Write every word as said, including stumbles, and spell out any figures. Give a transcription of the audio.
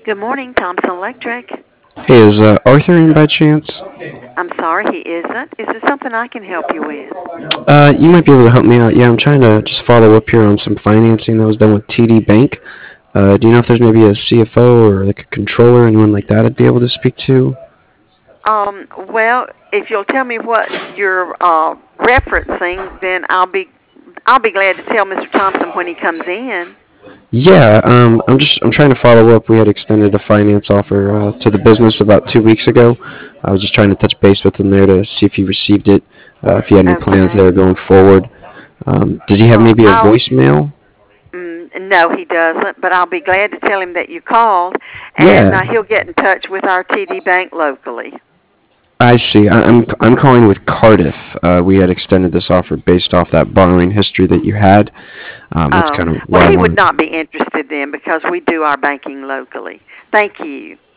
Good morning, Thompson Electric. Hey, is uh, Arthur in by chance? I'm sorry he isn't. Is there something I can help you with? Uh, you might be able to help me out. Yeah, I'm trying to just follow up here on some financing that was done with T D Bank. Uh, do you know if there's maybe a C F O or like a controller, anyone like that I'd be able to speak to? Um, well, if you'll tell me what you're uh, referencing, then I'll be I'll be glad to tell Mister Thompson when he comes in. Yeah, um, I'm just I'm trying to follow up. We had extended a finance offer uh, to the business about two weeks ago. I was just trying to touch base with him there to see if he received it, uh, if he had any plans there Okay. going forward. Um, does he have Um, maybe a I'll voicemail? mm, no, he doesn't, but I'll be glad to tell him that you called, and uh, Yeah, he'll get in touch with our T D Bank locally. I see. I- I'm I'm calling with Cardiff. Uh, we had extended this offer based off that borrowing history that you had. Um, that's Oh, kind of well, why I he would wanted. not be interested then because we do our banking locally. Thank you.